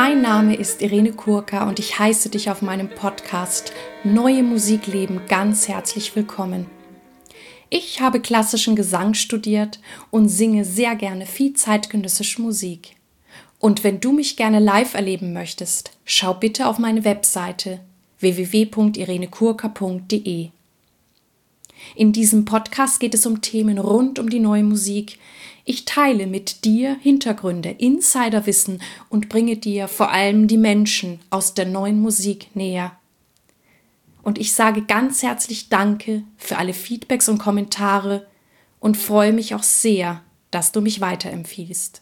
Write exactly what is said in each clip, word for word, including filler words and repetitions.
Mein Name ist Irene Kurka und ich heiße dich auf meinem Podcast Neue Musik leben ganz herzlich willkommen. Ich habe klassischen Gesang studiert und singe sehr gerne viel zeitgenössische Musik. Und wenn du mich gerne live erleben möchtest, schau bitte auf meine Webseite w w w punkt irene kurka punkt d e. In diesem Podcast geht es um Themen rund um die neue Musik. Ich teile mit dir Hintergründe, Insiderwissen und bringe dir vor allem die Menschen aus der neuen Musik näher. Und ich sage ganz herzlich Danke für alle Feedbacks und Kommentare und freue mich auch sehr, dass du mich weiterempfiehlst.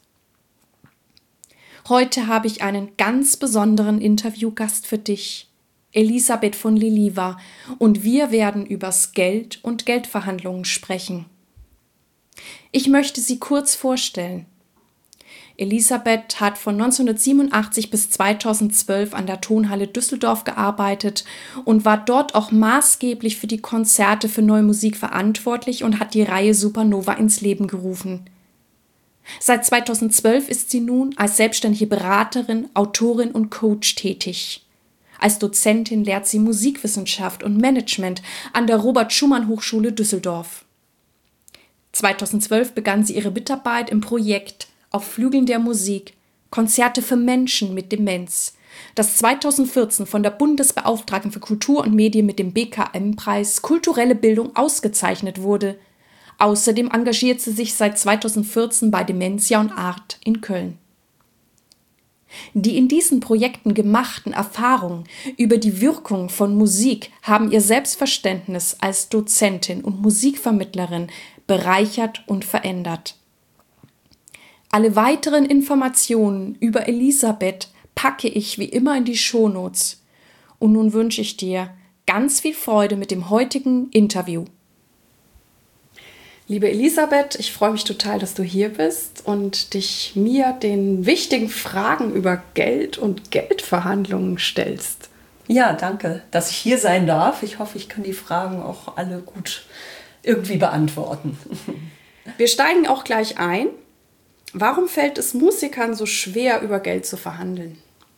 Heute habe ich einen ganz besonderen Interviewgast für dich, Elisabeth von Liliva, und wir werden übers Geld und Geldverhandlungen sprechen. Ich möchte sie kurz vorstellen. Elisabeth hat von neunzehnhundertsiebenundachtzig bis zweitausendzwölf an der Tonhalle Düsseldorf gearbeitet und war dort auch maßgeblich für die Konzerte für Neue Musik verantwortlich und hat die Reihe Supernova ins Leben gerufen. Seit zweitausendzwölf ist sie nun als selbstständige Beraterin, Autorin und Coach tätig. Als Dozentin lehrt sie Musikwissenschaft und Management an der Robert-Schumann-Hochschule Düsseldorf. zweitausendzwölf begann sie ihre Mitarbeit im Projekt Auf Flügeln der Musik – Konzerte für Menschen mit Demenz, das zweitausendvierzehn von der Bundesbeauftragten für Kultur und Medien mit dem B K M-Preis Kulturelle Bildung ausgezeichnet wurde. Außerdem engagiert sie sich seit zweitausendvierzehn bei Dementia und Art in Köln. Die in diesen Projekten gemachten Erfahrungen über die Wirkung von Musik haben ihr Selbstverständnis als Dozentin und Musikvermittlerin bereichert und verändert. Alle weiteren Informationen über Elisabeth packe ich wie immer in die Shownotes. Und nun wünsche ich dir ganz viel Freude mit dem heutigen Interview. Liebe Elisabeth, ich freue mich total, dass du hier bist und dich mir den wichtigen Fragen über Geld und Geldverhandlungen stellst. Ja, danke, dass ich hier sein darf. Ich hoffe, ich kann die Fragen auch alle gut irgendwie beantworten. Wir steigen auch gleich ein. Warum fällt es Musikern so schwer, über Geld zu verhandeln?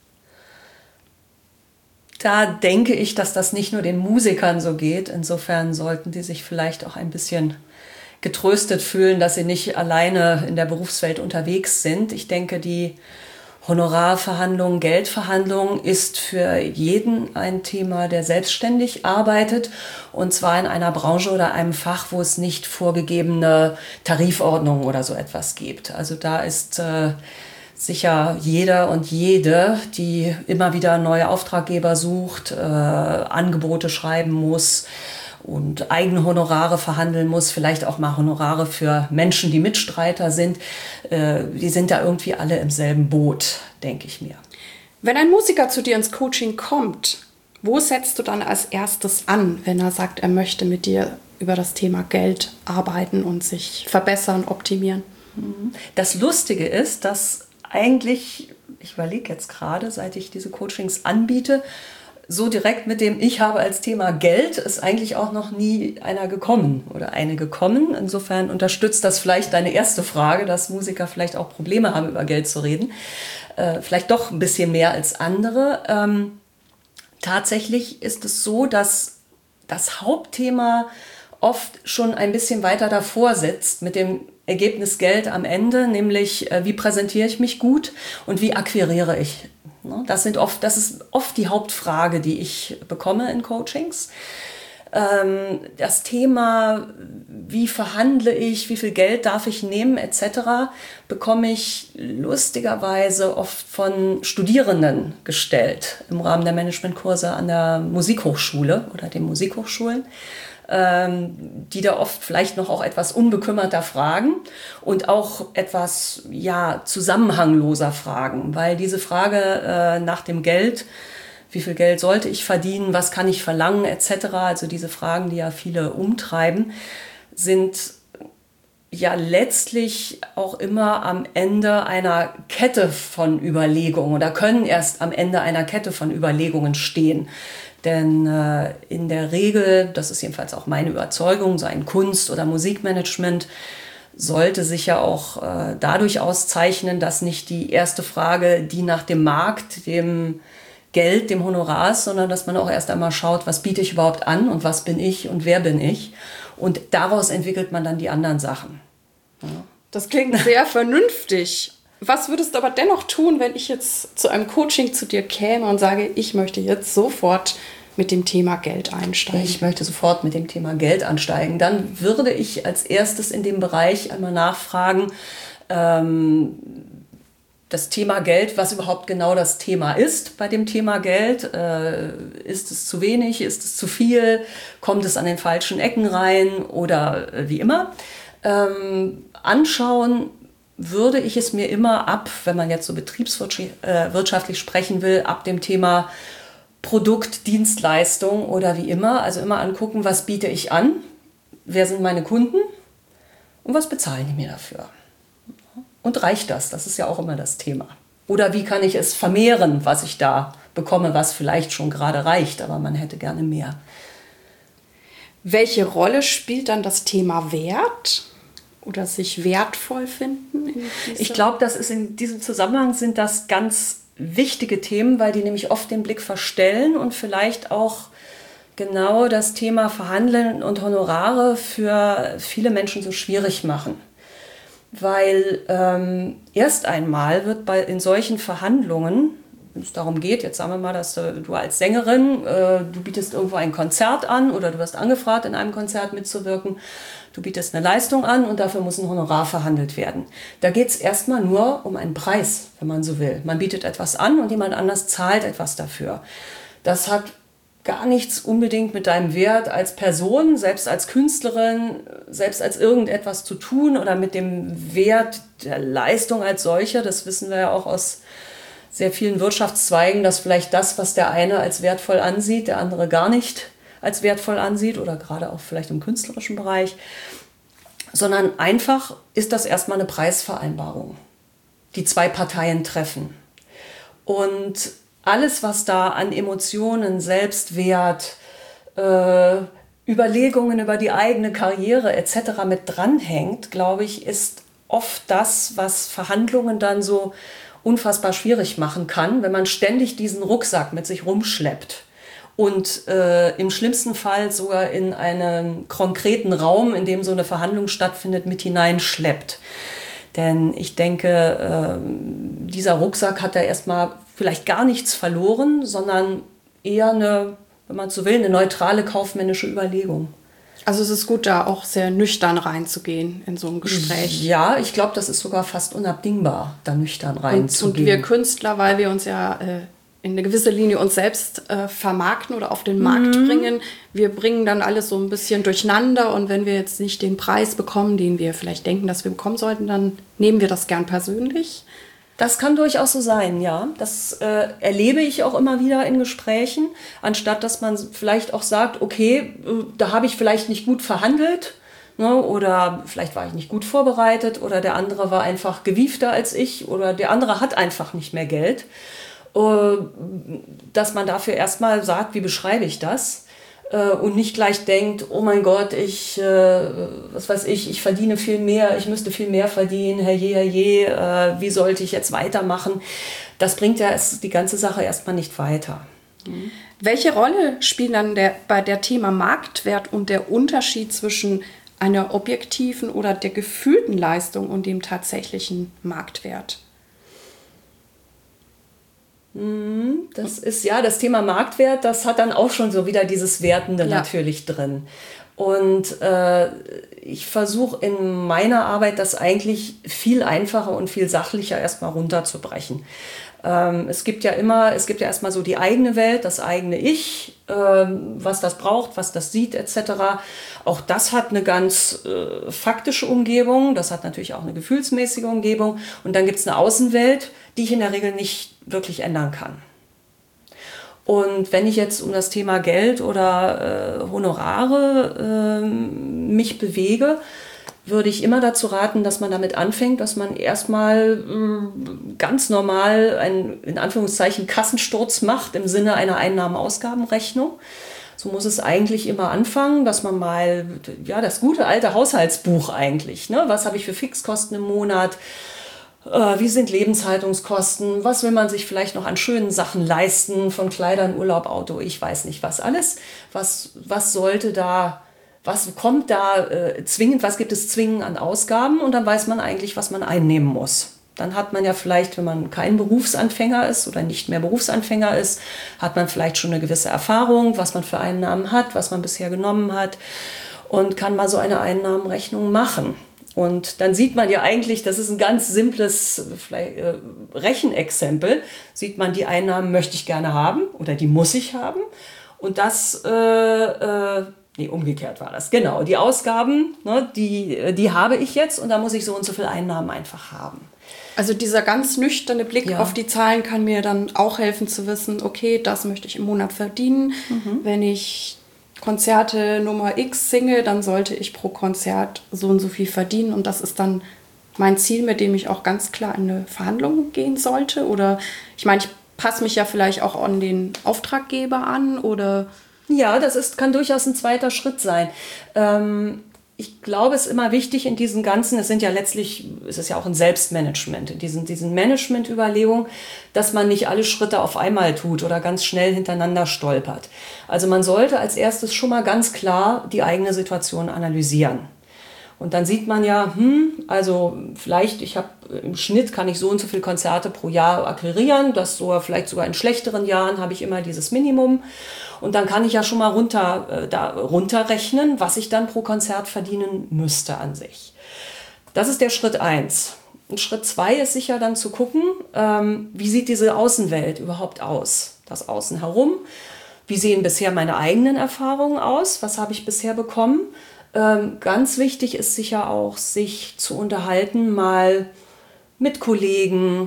Da denke ich, dass das nicht nur den Musikern so geht. Insofern sollten die sich vielleicht auch ein bisschen getröstet fühlen, dass sie nicht alleine in der Berufswelt unterwegs sind. Ich denke, die Honorarverhandlung, Geldverhandlung ist für jeden ein Thema, der selbstständig arbeitet, und zwar in einer Branche oder einem Fach, wo es nicht vorgegebene Tarifordnungen oder so etwas gibt. Also da ist äh, sicher jeder und jede, die immer wieder neue Auftraggeber sucht, äh, Angebote schreiben muss und eigene Honorare verhandeln muss, vielleicht auch mal Honorare für Menschen, die Mitstreiter sind. Äh, die sind da irgendwie alle im selben Boot, denke ich mir. Wenn ein Musiker zu dir ins Coaching kommt, wo setzt du dann als erstes an, wenn er sagt, er möchte mit dir über das Thema Geld arbeiten und sich verbessern, optimieren? Das Lustige ist, dass eigentlich, ich überlege jetzt gerade, seit ich diese Coachings anbiete, so direkt mit dem Ich habe als Thema Geld ist eigentlich auch noch nie einer gekommen oder eine gekommen. Insofern unterstützt das vielleicht deine erste Frage, dass Musiker vielleicht auch Probleme haben, über Geld zu reden. Äh, vielleicht doch ein bisschen mehr als andere. Ähm, tatsächlich ist es so, dass das Hauptthema oft schon ein bisschen weiter davor sitzt mit dem Ergebnis Geld am Ende, nämlich äh, wie präsentiere ich mich gut und wie akquiriere ich. Das sind oft, das ist oft die Hauptfrage, die ich bekomme in Coachings. Ähm, das Thema, wie verhandle ich, wie viel Geld darf ich nehmen, et cetera, bekomme ich lustigerweise oft von Studierenden gestellt im Rahmen der Managementkurse an der Musikhochschule oder den Musikhochschulen, die da oft vielleicht noch auch etwas unbekümmerter fragen und auch etwas ja, zusammenhangloser fragen, weil diese Frage äh, nach dem Geld, wie viel Geld sollte ich verdienen, was kann ich verlangen, et cetera, also diese Fragen, die ja viele umtreiben, sind ja letztlich auch immer am Ende einer Kette von Überlegungen oder können erst am Ende einer Kette von Überlegungen stehen. Denn äh, in der Regel, das ist jedenfalls auch meine Überzeugung, so ein Kunst- oder Musikmanagement sollte sich ja auch äh, dadurch auszeichnen, dass nicht die erste Frage, die nach dem Markt, dem Geld, dem Honorar ist, sondern dass man auch erst einmal schaut, was biete ich überhaupt an und was bin ich und wer bin ich. Und daraus entwickelt man dann die anderen Sachen. Ja. Das klingt sehr vernünftig. Was würdest du aber dennoch tun, wenn ich jetzt zu einem Coaching zu dir käme und sage, ich möchte jetzt sofort mit dem Thema Geld einsteigen? Ich möchte sofort mit dem Thema Geld einsteigen. Dann würde ich als erstes in dem Bereich einmal nachfragen, ähm, das Thema Geld, was überhaupt genau das Thema ist bei dem Thema Geld. Äh, ist es zu wenig, ist es zu viel, kommt es an den falschen Ecken rein oder äh, wie immer. Ähm, anschauen würde ich es mir immer ab, wenn man jetzt so betriebswirtschaftlich sprechen will, ab dem Thema Produkt, Dienstleistung oder wie immer. Also immer angucken, was biete ich an, wer sind meine Kunden und was bezahlen die mir dafür. Und reicht das? Das ist ja auch immer das Thema. Oder wie kann ich es vermehren, was ich da bekomme, was vielleicht schon gerade reicht, aber man hätte gerne mehr. Welche Rolle spielt dann das Thema Wert oder sich wertvoll finden? In ich glaube, das ist in diesem Zusammenhang sind das ganz wichtige Themen, weil die nämlich oft den Blick verstellen und vielleicht auch genau das Thema Verhandeln und Honorare für viele Menschen so schwierig machen. Weil ähm, erst einmal wird bei, in solchen Verhandlungen, wenn es darum geht, jetzt sagen wir mal, dass du, du als Sängerin, äh, du bietest irgendwo ein Konzert an oder du wirst angefragt, in einem Konzert mitzuwirken, du bietest eine Leistung an und dafür muss ein Honorar verhandelt werden. Da geht es erstmal nur um einen Preis, wenn man so will. Man bietet etwas an und jemand anders zahlt etwas dafür. Das hat gar nichts unbedingt mit deinem Wert als Person, selbst als Künstlerin, selbst als irgendetwas zu tun oder mit dem Wert der Leistung als solcher. Das wissen wir ja auch aus sehr vielen Wirtschaftszweigen, dass vielleicht das, was der eine als wertvoll ansieht, der andere gar nicht als wertvoll ansieht oder gerade auch vielleicht im künstlerischen Bereich, sondern einfach ist das erstmal eine Preisvereinbarung, die zwei Parteien treffen. Und alles, was da an Emotionen, Selbstwert, äh, Überlegungen über die eigene Karriere et cetera mit dranhängt, glaube ich, ist oft das, was Verhandlungen dann so unfassbar schwierig machen kann, wenn man ständig diesen Rucksack mit sich rumschleppt und äh, im schlimmsten Fall sogar in einen konkreten Raum, in dem so eine Verhandlung stattfindet, mit hineinschleppt. Denn ich denke, äh, dieser Rucksack hat da erstmal vielleicht gar nichts verloren, sondern eher eine, wenn man so will, eine neutrale kaufmännische Überlegung. Also es ist gut, da auch sehr nüchtern reinzugehen in so ein Gespräch. Ja, ich glaube, das ist sogar fast unabdingbar, da nüchtern reinzugehen. Und, und wir Künstler, weil wir uns ja äh, in eine gewisse Linie uns selbst äh, vermarkten oder auf den Markt mhm. bringen, wir bringen dann alles so ein bisschen durcheinander und wenn wir jetzt nicht den Preis bekommen, den wir vielleicht denken, dass wir bekommen sollten, dann nehmen wir das gern persönlich. Das kann durchaus so sein, ja. Das äh, erlebe ich auch immer wieder in Gesprächen, anstatt dass man vielleicht auch sagt, okay, äh, da habe ich vielleicht nicht gut verhandelt, ne, oder vielleicht war ich nicht gut vorbereitet oder der andere war einfach gewiefter als ich oder der andere hat einfach nicht mehr Geld. Äh, dass man dafür erstmal sagt, wie beschreibe ich das? Und nicht gleich denkt, oh mein Gott, ich, äh, was weiß ich, ich verdiene viel mehr, ich müsste viel mehr verdienen, herrje, herrje, äh, wie sollte ich jetzt weitermachen? Das bringt ja die ganze Sache erstmal nicht weiter. Mhm. Welche Rolle spielt dann der, bei der Thema Marktwert und der Unterschied zwischen einer objektiven oder der gefühlten Leistung und dem tatsächlichen Marktwert? Das ist ja das Thema Marktwert, das hat dann auch schon so wieder dieses Wertende ja. natürlich drin. Und äh, ich versuche in meiner Arbeit das eigentlich viel einfacher und viel sachlicher erstmal runterzubrechen. Ähm, es gibt ja immer, es gibt ja erstmal so die eigene Welt, das eigene Ich, ähm, was das braucht, was das sieht et cetera. Auch das hat eine ganz äh, faktische Umgebung, das hat natürlich auch eine gefühlsmäßige Umgebung. Und dann gibt es eine Außenwelt, die ich in der Regel nicht wirklich ändern kann. Und wenn ich jetzt um das Thema Geld oder äh, Honorare äh, mich bewege, würde ich immer dazu raten, dass man damit anfängt, dass man erstmal äh, ganz normal einen, in Anführungszeichen, Kassensturz macht im Sinne einer Einnahmen-Ausgaben-Rechnung. So muss es eigentlich immer anfangen, dass man mal, ja, das gute alte Haushaltsbuch eigentlich, ne? Was habe ich für Fixkosten im Monat? Äh, wie sind Lebenshaltungskosten? Was will man sich vielleicht noch an schönen Sachen leisten? Von Kleidern, Urlaub, Auto, ich weiß nicht was alles. Was, was sollte da, was kommt da äh, zwingend, was gibt es zwingend an Ausgaben? Und dann weiß man eigentlich, was man einnehmen muss. Dann hat man ja vielleicht, wenn man kein Berufsanfänger ist oder nicht mehr Berufsanfänger ist, hat man vielleicht schon eine gewisse Erfahrung, was man für Einnahmen hat, was man bisher genommen hat und kann mal so eine Einnahmenrechnung machen. Und dann sieht man ja eigentlich, das ist ein ganz simples vielleicht, äh, Rechenexempel, sieht man, die Einnahmen möchte ich gerne haben oder die muss ich haben. Und das, äh, äh, nee, umgekehrt war das, genau, die Ausgaben, ne, die, die habe ich jetzt und da muss ich so und so viel Einnahmen einfach haben. Also dieser ganz nüchterne Blick ja. auf die Zahlen kann mir dann auch helfen zu wissen, okay, das möchte ich im Monat verdienen. Mhm. Wenn ich Konzerte Nummer X singe, dann sollte ich pro Konzert so und so viel verdienen. Und das ist dann mein Ziel, mit dem ich auch ganz klar in eine Verhandlung gehen sollte. Oder ich meine, ich passe mich ja vielleicht auch an den Auftraggeber an. Oder ja, das ist, kann durchaus ein zweiter Schritt sein. Ähm Ich glaube, es ist immer wichtig in diesen ganzen, es sind ja letztlich, es ist ja auch ein Selbstmanagement, in diesen, diesen Management-Überlegungen, dass man nicht alle Schritte auf einmal tut oder ganz schnell hintereinander stolpert. Also man sollte als erstes schon mal ganz klar die eigene Situation analysieren. Und dann sieht man ja, hm, also vielleicht, ich habe im Schnitt kann ich so und so viele Konzerte pro Jahr akquirieren, das so vielleicht sogar in schlechteren Jahren habe ich immer dieses Minimum. Und dann kann ich ja schon mal runter, äh, da, runterrechnen, was ich dann pro Konzert verdienen müsste an sich. Das ist der Schritt eins. Und Schritt zwei ist sicher dann zu gucken, ähm, wie sieht diese Außenwelt überhaupt aus? Das Außen herum. Wie sehen bisher meine eigenen Erfahrungen aus? Was habe ich bisher bekommen? Ähm, ganz wichtig ist sicher auch, sich zu unterhalten, mal mit Kollegen,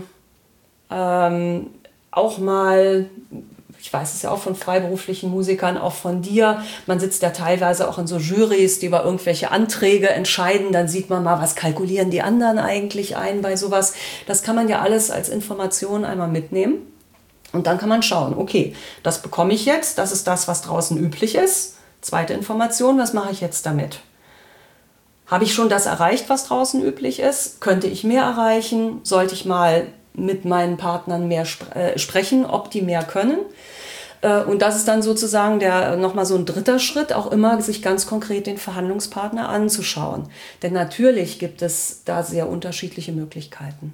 ähm, auch mal, ich weiß es ja auch von freiberuflichen Musikern, auch von dir, man sitzt ja teilweise auch in so Jurys, die über irgendwelche Anträge entscheiden, dann sieht man mal, was kalkulieren die anderen eigentlich ein bei sowas. Das kann man ja alles als Information einmal mitnehmen und dann kann man schauen, okay, das bekomme ich jetzt, das ist das, was draußen üblich ist. Zweite Information, was mache ich jetzt damit? Habe ich schon das erreicht, was draußen üblich ist? Könnte ich mehr erreichen? Sollte ich mal mit meinen Partnern mehr sp- äh, sprechen, ob die mehr können? Äh, und das ist dann sozusagen der nochmal so ein dritter Schritt, auch immer sich ganz konkret den Verhandlungspartner anzuschauen. Denn natürlich gibt es da sehr unterschiedliche Möglichkeiten.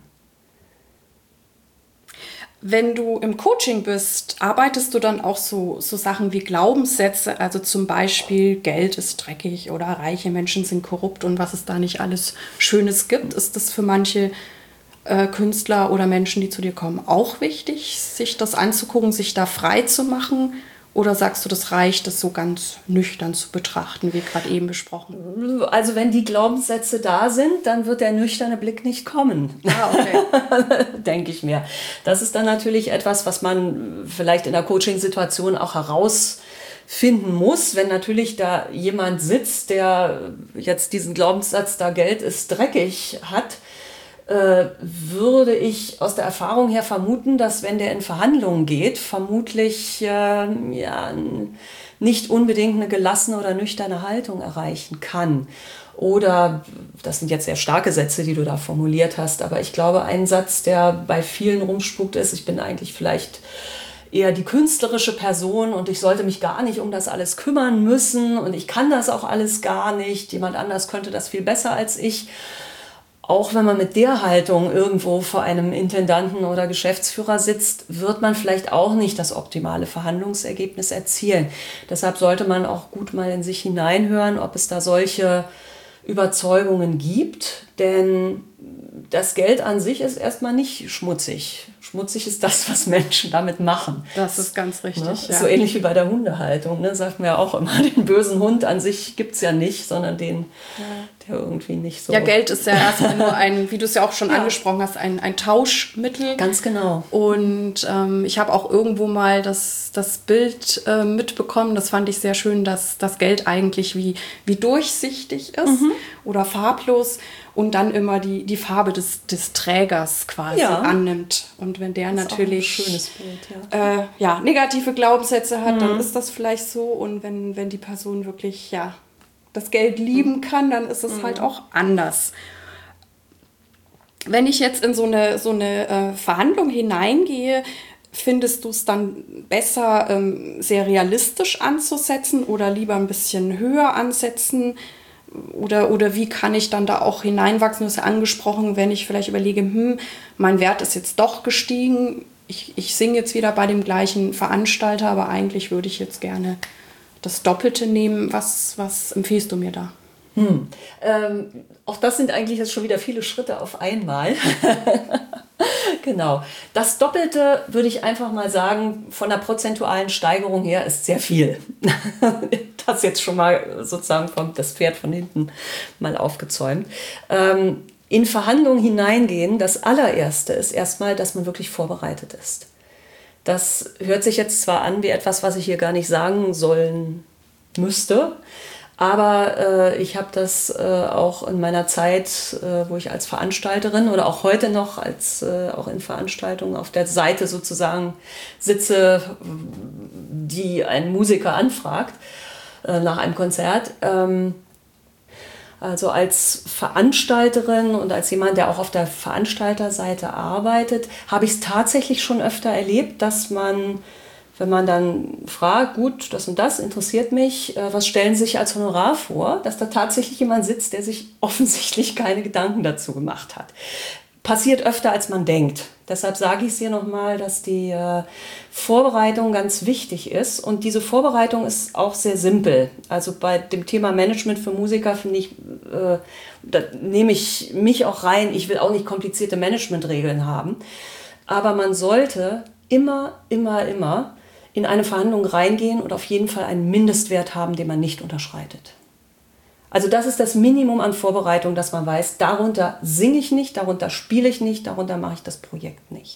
Wenn du im Coaching bist, arbeitest du dann auch so, so Sachen wie Glaubenssätze, also zum Beispiel Geld ist dreckig oder reiche Menschen sind korrupt und was es da nicht alles Schönes gibt. Ist das für manche äh, Künstler oder Menschen, die zu dir kommen, auch wichtig, sich das anzugucken, sich da frei zu machen? Oder sagst du, das reicht, das so ganz nüchtern zu betrachten, wie gerade eben besprochen? Also wenn die Glaubenssätze da sind, dann wird der nüchterne Blick nicht kommen. Ah, okay. Denke ich mir. Das ist dann natürlich etwas, was man vielleicht in der Coaching-Situation auch herausfinden muss. Wenn natürlich da jemand sitzt, der jetzt diesen Glaubenssatz, da Geld ist dreckig hat, würde ich aus der Erfahrung her vermuten, dass wenn der in Verhandlungen geht, vermutlich äh, ja, nicht unbedingt eine gelassene oder nüchterne Haltung erreichen kann. Oder, das sind jetzt sehr starke Sätze, die du da formuliert hast, aber ich glaube, ein Satz, der bei vielen rumspuckt ist, ich bin eigentlich vielleicht eher die künstlerische Person und ich sollte mich gar nicht um das alles kümmern müssen und ich kann das auch alles gar nicht, jemand anders könnte das viel besser als ich. Auch wenn man mit der Haltung irgendwo vor einem Intendanten oder Geschäftsführer sitzt, wird man vielleicht auch nicht das optimale Verhandlungsergebnis erzielen. Deshalb sollte man auch gut mal in sich hineinhören, ob es da solche Überzeugungen gibt. Denn das Geld an sich ist erstmal nicht schmutzig. Schmutzig ist das, was Menschen damit machen. Das ist ganz richtig, ne? ja. So ähnlich wie bei der Hundehaltung. Ne? Sagt man ja auch immer, den bösen Hund an sich gibt es ja nicht, sondern den, ja. der irgendwie nicht so... Ja, Geld ist ja erstmal nur ein, wie du es ja auch schon ja. angesprochen hast, ein, ein Tauschmittel. Ganz genau. Und ähm, ich habe auch irgendwo mal das, das Bild äh, mitbekommen, das fand ich sehr schön, dass das Geld eigentlich wie, wie durchsichtig ist mhm. oder farblos. und dann immer die, die Farbe des, des Trägers quasi ja. annimmt. Und wenn der das natürlich ist auch ein schönes Bild, ja. Äh, ja, negative Glaubenssätze hat, mhm. dann ist das vielleicht so. Und wenn, wenn die Person wirklich ja, das Geld lieben kann, dann ist es mhm. halt auch anders. Wenn ich jetzt in so eine, so eine äh, Verhandlung hineingehe, findest du es dann besser, ähm, sehr realistisch anzusetzen oder lieber ein bisschen höher ansetzen? Oder, oder wie kann ich dann da auch hineinwachsen? Du hast ja angesprochen, wenn ich vielleicht überlege, hm, mein Wert ist jetzt doch gestiegen, ich, ich singe jetzt wieder bei dem gleichen Veranstalter, aber eigentlich würde ich jetzt gerne das Doppelte nehmen. Was, was empfiehlst du mir da? Hm. Ähm, auch das sind eigentlich jetzt schon wieder viele Schritte auf einmal. Genau. Das Doppelte, würde ich einfach mal sagen, von der prozentualen Steigerung her ist sehr viel. Das jetzt schon mal sozusagen vom, das Pferd von hinten mal aufgezäumt. Ähm, in Verhandlungen hineingehen, das allererste ist erstmal, dass man wirklich vorbereitet ist. Das hört sich jetzt zwar an wie etwas, was ich hier gar nicht sagen sollen müsste, aber äh, ich habe das äh, auch in meiner Zeit, äh, wo ich als Veranstalterin oder auch heute noch als äh, auch in Veranstaltungen auf der Seite sozusagen sitze, die ein Musiker anfragt äh, nach einem Konzert. Ähm, also als Veranstalterin und als jemand, der auch auf der Veranstalterseite arbeitet, habe ich es tatsächlich schon öfter erlebt, dass man, wenn man dann fragt, gut, das und das interessiert mich, was stellen Sie sich als Honorar vor, dass da tatsächlich jemand sitzt, der sich offensichtlich keine Gedanken dazu gemacht hat. Passiert öfter, als man denkt. Deshalb sage ich es hier nochmal, dass die äh, Vorbereitung ganz wichtig ist. Und diese Vorbereitung ist auch sehr simpel. Also bei dem Thema Management für Musiker finde ich, äh, da nehme ich mich auch rein. Ich will auch nicht komplizierte Managementregeln haben. Aber man sollte immer, immer, immer in eine Verhandlung reingehen und auf jeden Fall einen Mindestwert haben, den man nicht unterschreitet. Also das ist das Minimum an Vorbereitung, dass man weiß, darunter singe ich nicht, darunter spiele ich nicht, darunter mache ich das Projekt nicht.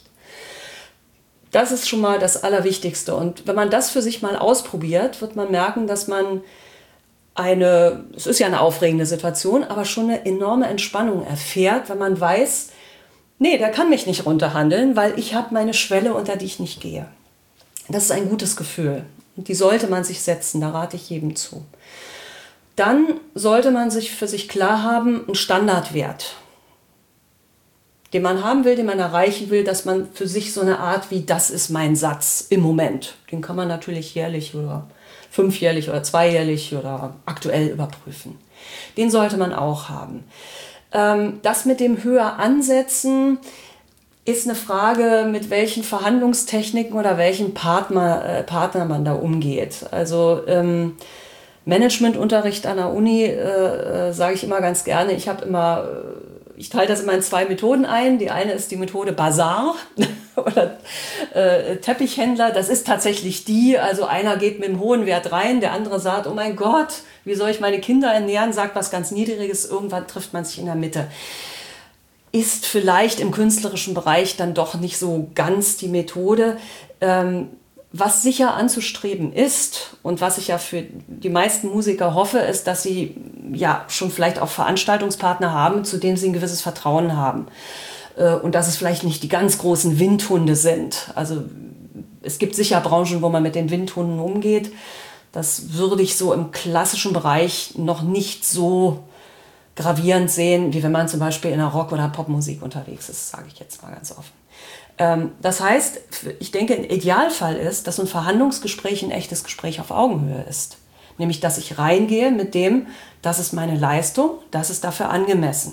Das ist schon mal das Allerwichtigste. Und wenn man das für sich mal ausprobiert, wird man merken, dass man eine, es ist ja eine aufregende Situation, aber schon eine enorme Entspannung erfährt, wenn man weiß, nee, der kann mich nicht runterhandeln, weil ich habe meine Schwelle, unter die ich nicht gehe. Das ist ein gutes Gefühl. Und die sollte man sich setzen, da rate ich jedem zu. Dann sollte man sich für sich klar haben, einen Standardwert, den man haben will, den man erreichen will, dass man für sich so eine Art wie, das ist mein Satz im Moment. Den kann man natürlich jährlich oder fünfjährlich oder zweijährlich oder aktuell überprüfen. Den sollte man auch haben. Das mit dem höher ansetzen ist eine Frage, mit welchen Verhandlungstechniken oder welchen Partner, Partner man da umgeht. Also ähm, Managementunterricht an der Uni, äh, sage ich immer ganz gerne, ich habe immer, ich teile das immer in zwei Methoden ein. Die eine ist die Methode Bazar oder äh, Teppichhändler. Das ist tatsächlich die, also einer geht mit einem hohen Wert rein, der andere sagt, oh mein Gott, wie soll ich meine Kinder ernähren, sagt was ganz Niedriges, irgendwann trifft man sich in der Mitte. Ist vielleicht im künstlerischen Bereich dann doch nicht so ganz die Methode. Ähm, Was sicher anzustreben ist und was ich ja für die meisten Musiker hoffe, ist, dass sie ja schon vielleicht auch Veranstaltungspartner haben, zu denen sie ein gewisses Vertrauen haben. Und dass es vielleicht nicht die ganz großen Windhunde sind. Also es gibt sicher Branchen, wo man mit den Windhunden umgeht. Das würde ich so im klassischen Bereich noch nicht so gravierend sehen, wie wenn man zum Beispiel in der Rock- oder Popmusik unterwegs ist, sage ich jetzt mal ganz offen. Das heißt, ich denke, ein Idealfall ist, dass ein Verhandlungsgespräch ein echtes Gespräch auf Augenhöhe ist. Nämlich, dass ich reingehe mit dem, das ist meine Leistung, das ist dafür angemessen.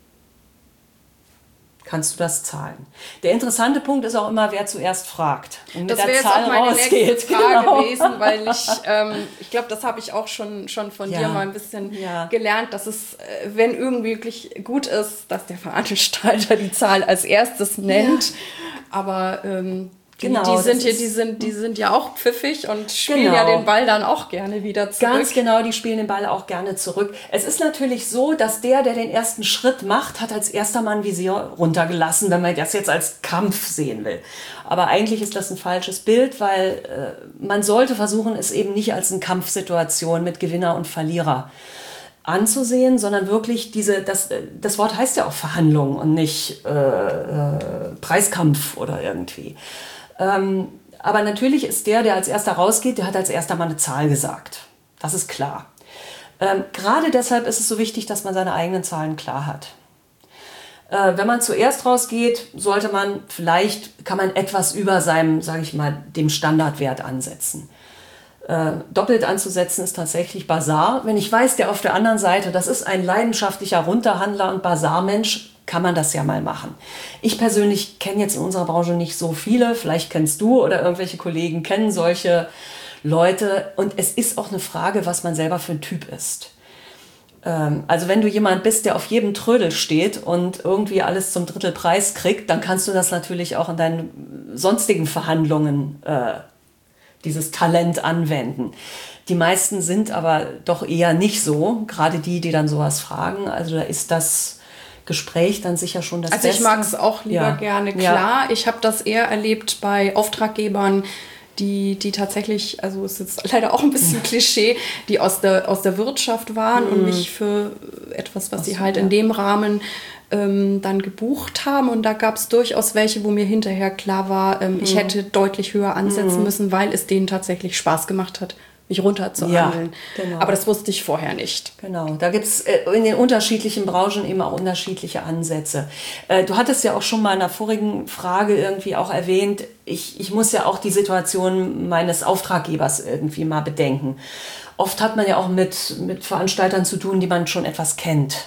Kannst du das zahlen? Der interessante Punkt ist auch immer, wer zuerst fragt und mit das der wäre Zahl jetzt auch meine rausgeht. nächste Frage genau. gewesen, weil ich, ähm, ich glaube, das habe ich auch schon, schon von ja. dir mal ein bisschen ja. gelernt, dass es, wenn irgendwie wirklich gut ist, dass der Veranstalter die Zahl als erstes nennt. Ja. Aber ähm, die, genau, die, sind hier, die, sind, die sind ja auch pfiffig und spielen genau. ja den Ball dann auch gerne wieder zurück. Ganz genau, die spielen den Ball auch gerne zurück. Es ist natürlich so, dass der, der den ersten Schritt macht, hat als erster Mal ein Visier runtergelassen, wenn man das jetzt als Kampf sehen will. Aber eigentlich ist das ein falsches Bild, weil äh, man sollte versuchen, es eben nicht als eine Kampfsituation mit Gewinner und Verlierer anzusehen, sondern wirklich diese, das, das Wort heißt ja auch Verhandlung und nicht äh, äh, Preiskampf oder irgendwie. Ähm, aber natürlich ist der, der als erster rausgeht, der hat als erster mal eine Zahl gesagt. Das ist klar. Ähm, gerade deshalb ist es so wichtig, dass man seine eigenen Zahlen klar hat. Äh, wenn man zuerst rausgeht, sollte man vielleicht, kann man etwas über seinem, sage ich mal, dem Standardwert ansetzen. Äh, doppelt anzusetzen ist tatsächlich Basar. Wenn ich weiß, der auf der anderen Seite, das ist ein leidenschaftlicher Runterhandler und Basarmensch, kann man das ja mal machen. Ich persönlich kenne jetzt in unserer Branche nicht so viele, vielleicht kennst du oder irgendwelche Kollegen kennen solche Leute. Und es ist auch eine Frage, was man selber für ein Typ ist. Ähm, also wenn du jemand bist, der auf jedem Trödel steht und irgendwie alles zum Drittelpreis kriegt, dann kannst du das natürlich auch in deinen sonstigen Verhandlungen äh, dieses Talent anwenden. Die meisten sind aber doch eher nicht so, gerade die, die dann sowas fragen. Also da ist das Gespräch dann sicher schon das Beste. Also ich mag es auch lieber ja. gerne, klar. Ja. Ich habe das eher erlebt bei Auftraggebern, die, die tatsächlich, also es ist jetzt leider auch ein bisschen Klischee, die aus der, aus der Wirtschaft waren mhm. und mich für etwas, was Ach so, sie halt ja. in dem Rahmen ähm, dann gebucht haben. Und da gab es durchaus welche, wo mir hinterher klar war, ähm, mhm. ich hätte deutlich höher ansetzen mhm. müssen, weil es denen tatsächlich Spaß gemacht hat, mich runterzuhandeln. Ja, genau. Aber das wusste ich vorher nicht. Genau, da gibt es in den unterschiedlichen Branchen eben auch unterschiedliche Ansätze. Du hattest ja auch schon mal in der vorigen Frage irgendwie auch erwähnt, ich, ich muss ja auch die Situation meines Auftraggebers irgendwie mal bedenken. Oft hat man ja auch mit, mit Veranstaltern zu tun, die man schon etwas kennt.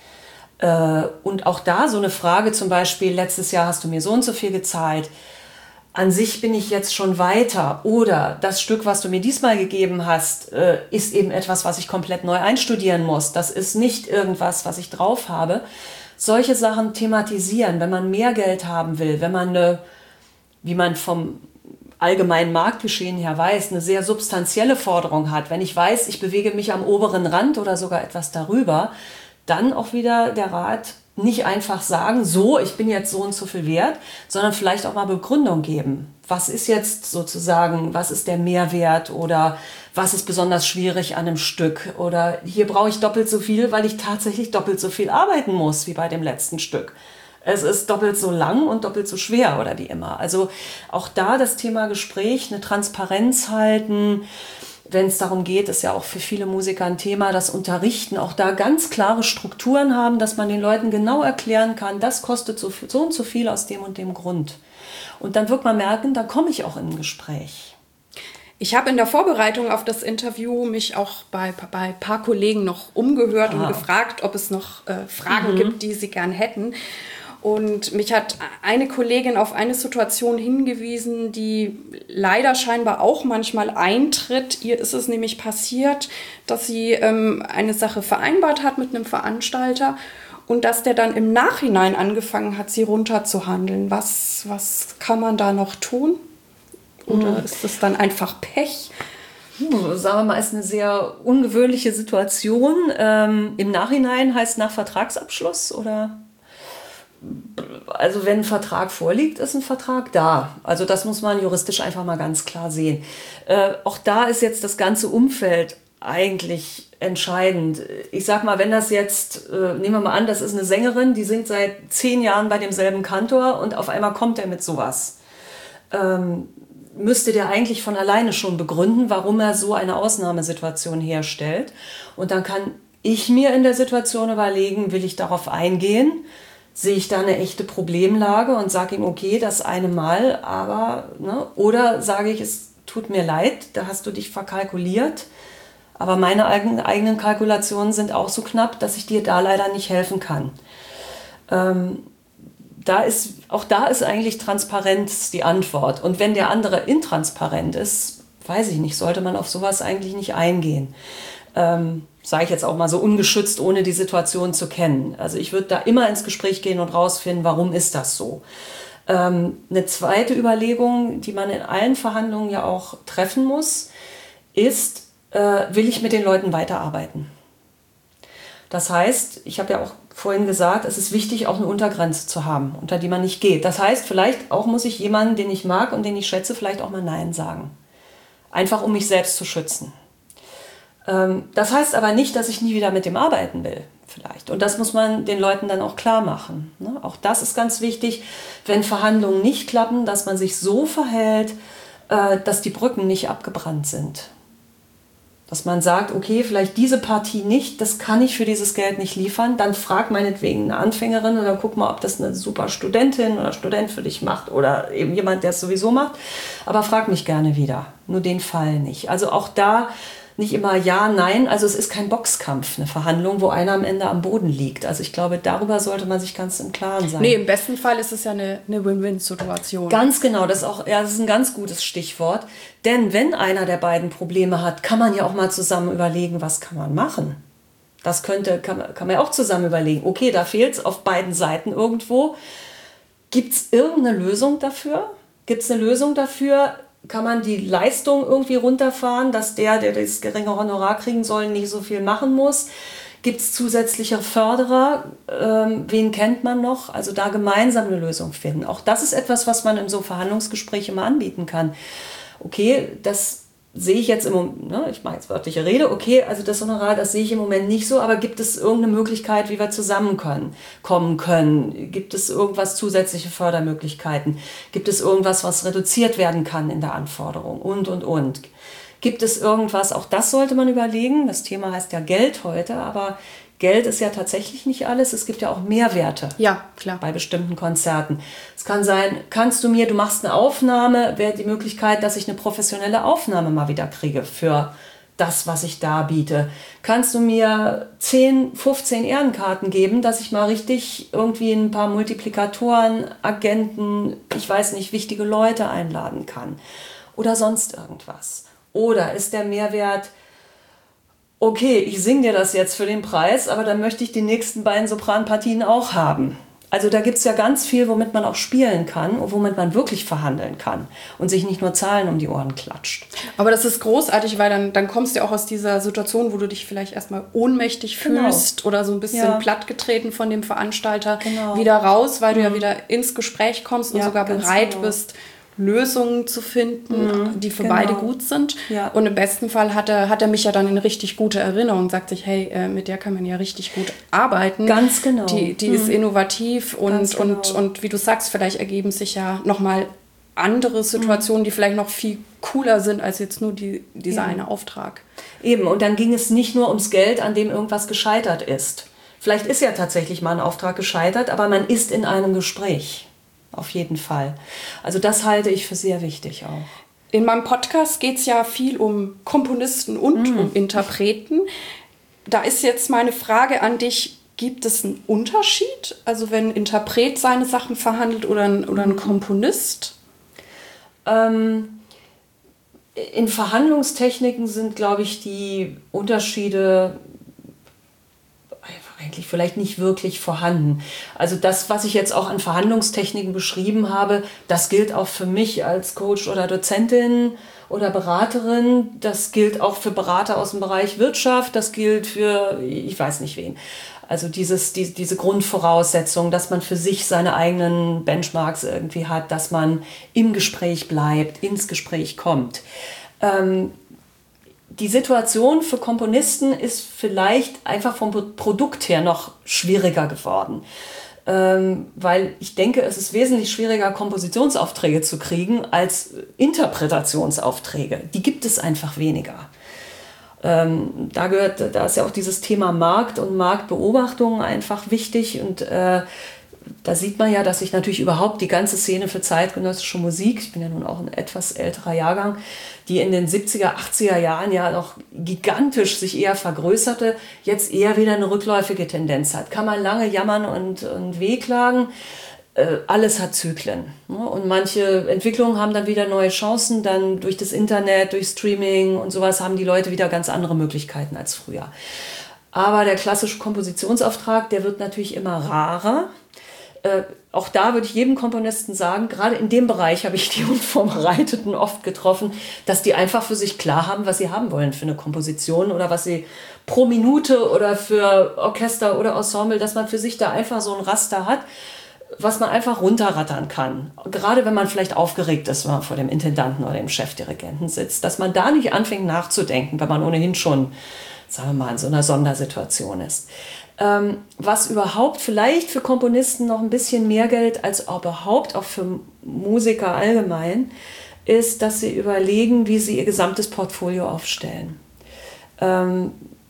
Und auch da so eine Frage zum Beispiel, letztes Jahr hast du mir so und so viel gezahlt, an sich bin ich jetzt schon weiter oder das Stück, was du mir diesmal gegeben hast, ist eben etwas, was ich komplett neu einstudieren muss. Das ist nicht irgendwas, was ich drauf habe. Solche Sachen thematisieren, wenn man mehr Geld haben will, wenn man eine, wie man vom allgemeinen Marktgeschehen her weiß, eine sehr substanzielle Forderung hat. Wenn ich weiß, ich bewege mich am oberen Rand oder sogar etwas darüber, dann auch wieder der Rat, nicht einfach sagen, so, ich bin jetzt so und so viel wert, sondern vielleicht auch mal Begründung geben. Was ist jetzt sozusagen, was ist der Mehrwert oder was ist besonders schwierig an einem Stück? Oder hier brauche ich doppelt so viel, weil ich tatsächlich doppelt so viel arbeiten muss wie bei dem letzten Stück. Es ist doppelt so lang und doppelt so schwer oder wie immer. Also auch da das Thema Gespräch, eine Transparenz halten. Wenn es darum geht, ist ja auch für viele Musiker ein Thema, das Unterrichten, auch da ganz klare Strukturen haben, dass man den Leuten genau erklären kann, das kostet so, so und so viel aus dem und dem Grund. Und dann wird man merken, da komme ich auch in ein Gespräch. Ich habe in der Vorbereitung auf das Interview mich auch bei, bei ein paar Kollegen noch umgehört ah. und gefragt, ob es noch äh, Fragen mhm. gibt, die sie gern hätten. Und mich hat eine Kollegin auf eine Situation hingewiesen, die leider scheinbar auch manchmal eintritt. Ihr ist es nämlich passiert, dass sie ähm, eine Sache vereinbart hat mit einem Veranstalter und dass der dann im Nachhinein angefangen hat, sie runterzuhandeln. Was, was kann man da noch tun? Oder hm. ist es dann einfach Pech? Hm, sagen wir mal, ist eine sehr ungewöhnliche Situation. Ähm, im Nachhinein heißt nach Vertragsabschluss oder... Also wenn ein Vertrag vorliegt, ist ein Vertrag da. Also das muss man juristisch einfach mal ganz klar sehen. Äh, auch da ist jetzt das ganze Umfeld eigentlich entscheidend. Ich sag mal, wenn das jetzt, äh, nehmen wir mal an, das ist eine Sängerin, die singt seit zehn Jahren bei demselben Kantor und auf einmal kommt er mit sowas. Ähm, müsste der eigentlich von alleine schon begründen, warum er so eine Ausnahmesituation herstellt. Und dann kann ich mir in der Situation überlegen, will ich darauf eingehen? Sehe ich da eine echte Problemlage und sage ihm, okay, das eine Mal, aber, ne? Oder sage ich, es tut mir leid, da hast du dich verkalkuliert, aber meine eigenen Kalkulationen sind auch so knapp, dass ich dir da leider nicht helfen kann. Ähm, da ist, auch da ist eigentlich Transparenz die Antwort. Und wenn der andere intransparent ist, weiß ich nicht, sollte man auf sowas eigentlich nicht eingehen. Ähm, sage ich jetzt auch mal so ungeschützt, ohne die Situation zu kennen. Also ich würde da immer ins Gespräch gehen und rausfinden, warum ist das so. Ähm, eine zweite Überlegung, die man in allen Verhandlungen ja auch treffen muss, ist, äh, will ich mit den Leuten weiterarbeiten? Das heißt, ich habe ja auch vorhin gesagt, es ist wichtig, auch eine Untergrenze zu haben, unter die man nicht geht. Das heißt, vielleicht auch muss ich jemanden, den ich mag und den ich schätze, vielleicht auch mal Nein sagen. Einfach um mich selbst zu schützen. Ähm, das heißt aber nicht, dass ich nie wieder mit dem arbeiten will, vielleicht. Und das muss man den Leuten dann auch klar machen. Ne? Auch das ist ganz wichtig, wenn Verhandlungen nicht klappen, dass man sich so verhält, äh, dass die Brücken nicht abgebrannt sind. Dass man sagt, okay, vielleicht diese Partie nicht, das kann ich für dieses Geld nicht liefern, dann frag meinetwegen eine Anfängerin oder guck mal, ob das eine super Studentin oder Student für dich macht oder eben jemand, der es sowieso macht. Aber frag mich gerne wieder, nur den Fall nicht. Also auch da nicht immer ja, nein, also es ist kein Boxkampf, eine Verhandlung, wo einer am Ende am Boden liegt. Also ich glaube, darüber sollte man sich ganz im Klaren sein. Nee, im besten Fall ist es ja eine, eine Win-Win-Situation. Ganz genau, das ist, auch, ja, das ist ein ganz gutes Stichwort. Denn wenn einer der beiden Probleme hat, kann man ja auch mal zusammen überlegen, was kann man machen. Das könnte, kann, kann man ja auch zusammen überlegen. Okay, da fehlt es auf beiden Seiten irgendwo. Gibt es irgendeine Lösung dafür? Gibt es eine Lösung dafür? Kann man die Leistung irgendwie runterfahren, dass der, der das geringe Honorar kriegen soll, nicht so viel machen muss? Gibt es zusätzliche Förderer? Ähm, wen kennt man noch? Also da gemeinsam eine Lösung finden. Auch das ist etwas, was man in so Verhandlungsgesprächen immer anbieten kann. Okay, das sehe ich jetzt im Moment, ne, ich mache jetzt wörtliche Rede, okay, also das Honorar, das sehe ich im Moment nicht so, aber gibt es irgendeine Möglichkeit, wie wir zusammen können, kommen können? Gibt es irgendwas, zusätzliche Fördermöglichkeiten? Gibt es irgendwas, was reduziert werden kann in der Anforderung? Und, und, und. Gibt es irgendwas, auch das sollte man überlegen, das Thema heißt ja Geld heute, aber Geld ist ja tatsächlich nicht alles, es gibt ja auch Mehrwerte. Ja, klar. Bei bestimmten Konzerten. Es kann sein, kannst du mir, du machst eine Aufnahme, wäre die Möglichkeit, dass ich eine professionelle Aufnahme mal wieder kriege für das, was ich da biete. Kannst du mir zehn, fünfzehn Ehrenkarten geben, dass ich mal richtig irgendwie ein paar Multiplikatoren, Agenten, ich weiß nicht, wichtige Leute einladen kann. Oder sonst irgendwas. Oder ist der Mehrwert, okay, ich singe dir das jetzt für den Preis, aber dann möchte ich die nächsten beiden Sopranpartien auch haben. Also da gibt es ja ganz viel, womit man auch spielen kann und womit man wirklich verhandeln kann und sich nicht nur Zahlen um die Ohren klatscht. Aber das ist großartig, weil dann, dann kommst du auch aus dieser Situation, wo du dich vielleicht erstmal ohnmächtig fühlst genau. oder so ein bisschen ja. plattgetreten von dem Veranstalter, genau. wieder raus, weil mhm. du ja wieder ins Gespräch kommst und ja, sogar bereit genau. bist, Lösungen zu finden, mhm, die für genau. beide gut sind. Ja. Und im besten Fall hat er, hat er mich ja dann in richtig gute Erinnerung und sagt sich, hey, äh, mit der kann man ja richtig gut arbeiten. Ganz genau. Die, die mhm. ist innovativ und, genau. und, und wie du sagst, vielleicht ergeben sich ja nochmal andere Situationen, mhm. die vielleicht noch viel cooler sind als jetzt nur die, dieser Eben. eine Auftrag. Eben, und dann ging es nicht nur ums Geld, an dem irgendwas gescheitert ist. Vielleicht ist ja tatsächlich mal ein Auftrag gescheitert, aber man ist in einem Gespräch. Auf jeden Fall. Also das halte ich für sehr wichtig auch. In meinem Podcast geht es ja viel um Komponisten und mm. um Interpreten. Da ist jetzt meine Frage an dich, gibt es einen Unterschied? Also wenn ein Interpret seine Sachen verhandelt oder ein, oder ein Komponist? Ähm, in Verhandlungstechniken sind, glaube ich, die Unterschiede eigentlich vielleicht nicht wirklich vorhanden. Also das, was ich jetzt auch an Verhandlungstechniken beschrieben habe, das gilt auch für mich als Coach oder Dozentin oder Beraterin. Das gilt auch für Berater aus dem Bereich Wirtschaft. Das gilt für, ich weiß nicht wen. Also dieses, die, diese Grundvoraussetzung, dass man für sich seine eigenen Benchmarks irgendwie hat, dass man im Gespräch bleibt, ins Gespräch kommt. Ähm, Die Situation für Komponisten ist vielleicht einfach vom Produkt her noch schwieriger geworden. Ähm, weil ich denke, es ist wesentlich schwieriger, Kompositionsaufträge zu kriegen als Interpretationsaufträge. Die gibt es einfach weniger. Ähm, da gehört, da ist ja auch dieses Thema Markt und Marktbeobachtung einfach wichtig und äh, da sieht man ja, dass sich natürlich überhaupt die ganze Szene für zeitgenössische Musik, ich bin ja nun auch ein etwas älterer Jahrgang, die in den siebziger, achtziger Jahren ja noch gigantisch sich eher vergrößerte, jetzt eher wieder eine rückläufige Tendenz hat. Kann man lange jammern und, und wehklagen. Äh, alles hat Zyklen. Ne? Und manche Entwicklungen haben dann wieder neue Chancen. Dann durch das Internet, durch Streaming und sowas haben die Leute wieder ganz andere Möglichkeiten als früher. Aber der klassische Kompositionsauftrag, der wird natürlich immer rarer. Äh, auch da würde ich jedem Komponisten sagen, gerade in dem Bereich habe ich die Unvorbereiteten oft getroffen, dass die einfach für sich klar haben, was sie haben wollen für eine Komposition oder was sie pro Minute oder für Orchester oder Ensemble, dass man für sich da einfach so ein Raster hat. was man einfach runterrattern kann. Gerade wenn man vielleicht aufgeregt ist, wenn man vor dem Intendanten oder dem Chefdirigenten sitzt, dass man da nicht anfängt nachzudenken, wenn man ohnehin schon, sagen wir mal, in so einer Sondersituation ist. Ähm, was überhaupt vielleicht für Komponisten noch ein bisschen mehr gilt, als auch überhaupt auch für Musiker allgemein, ist, dass sie überlegen, wie sie ihr gesamtes Portfolio aufstellen. Ähm,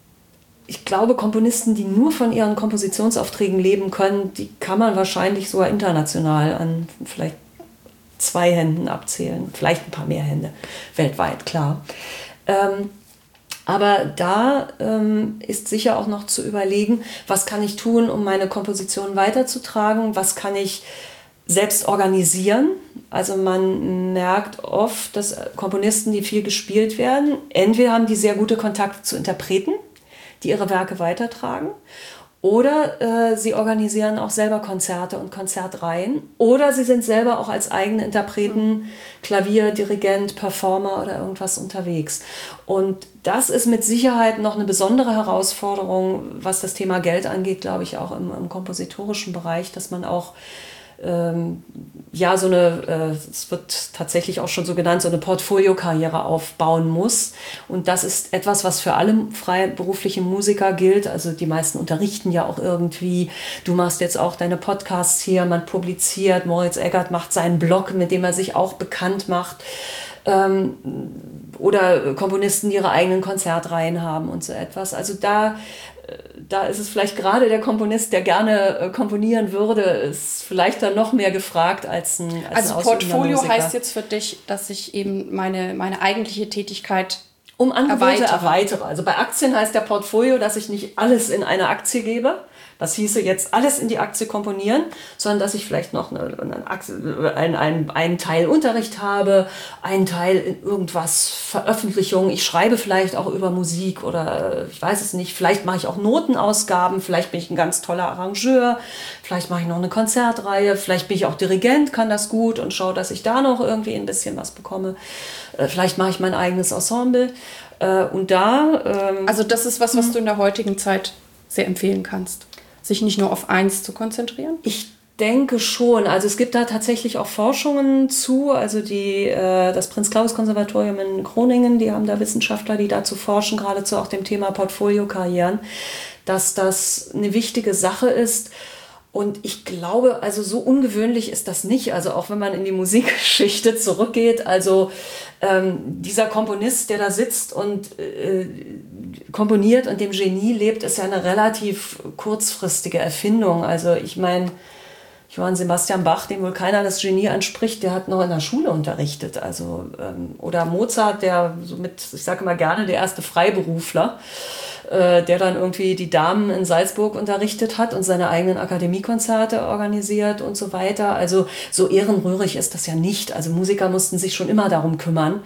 Ich glaube, Komponisten, die nur von ihren Kompositionsaufträgen leben können, die kann man wahrscheinlich sogar international an vielleicht zwei Händen abzählen, vielleicht ein paar mehr Hände, weltweit, klar. Ähm, aber da ähm, ist sicher auch noch zu überlegen, was kann ich tun, um meine Komposition weiterzutragen, was kann ich selbst organisieren. Also man merkt oft, dass Komponisten, die viel gespielt werden, entweder haben die sehr gute Kontakte zu Interpreten, die ihre Werke weitertragen, oder äh, sie organisieren auch selber Konzerte und Konzertreihen, oder sie sind selber auch als eigene Interpreten, Klavier, Dirigent, Performer oder irgendwas unterwegs. Und das ist mit Sicherheit noch eine besondere Herausforderung, was das Thema Geld angeht, glaube ich, auch im, im kompositorischen Bereich, dass man auch Ähm, ja, so eine, äh, es wird tatsächlich auch schon so genannt, so eine Portfoliokarriere aufbauen muss. Und das ist etwas, was für alle freiberuflichen Musiker gilt. Also die meisten unterrichten ja auch irgendwie. Du machst jetzt auch deine Podcasts hier, man publiziert. Moritz Eggert macht seinen Blog, mit dem er sich auch bekannt macht. Ähm, oder Komponisten, die ihre eigenen Konzertreihen haben und so etwas. Also da Da ist es vielleicht gerade der Komponist, der gerne äh, komponieren würde, ist vielleicht dann noch mehr gefragt als ein als Also ein Portfolio Musiker. heißt jetzt für dich, dass ich eben meine, meine eigentliche Tätigkeit um Angebote erweitere. erweitere. Also bei Aktien heißt der Portfolio, dass ich nicht alles in eine Aktie gebe. Das hieße jetzt alles in die Aktie komponieren, sondern dass ich vielleicht noch eine, eine Aktie, ein, ein, einen Teil Unterricht habe, einen Teil in irgendwas Veröffentlichung. Ich schreibe vielleicht auch über Musik oder ich weiß es nicht. Vielleicht mache ich auch Notenausgaben, vielleicht bin ich ein ganz toller Arrangeur, vielleicht mache ich noch eine Konzertreihe, vielleicht bin ich auch Dirigent, kann das gut und schaue, dass ich da noch irgendwie ein bisschen was bekomme. Vielleicht mache ich mein eigenes Ensemble. Und da... Ähm, also das ist was, was du in der heutigen Zeit sehr empfehlen kannst. Sich nicht nur auf eins zu konzentrieren? Ich denke schon. Also es gibt da tatsächlich auch Forschungen zu. Also die, äh, das Prinz-Claus-Konservatorium in Groningen, die haben da Wissenschaftler, die dazu forschen, gerade zu auch dem Thema Portfoliokarrieren, dass das eine wichtige Sache ist. Und ich glaube, also so ungewöhnlich ist das nicht. Also auch wenn man in die Musikgeschichte zurückgeht, also ähm, dieser Komponist, der da sitzt und äh, komponiert und dem Genie lebt, ist ja eine relativ kurzfristige Erfindung. Also ich meine, Johann Sebastian Bach, dem wohl keiner das Genie anspricht, der hat noch in der Schule unterrichtet. Also, ähm, oder Mozart, der somit, ich sage mal gerne, der erste Freiberufler, der dann irgendwie die Damen in Salzburg unterrichtet hat und seine eigenen Akademiekonzerte organisiert und so weiter. Also so ehrenrührig ist das ja nicht. Also Musiker mussten sich schon immer darum kümmern,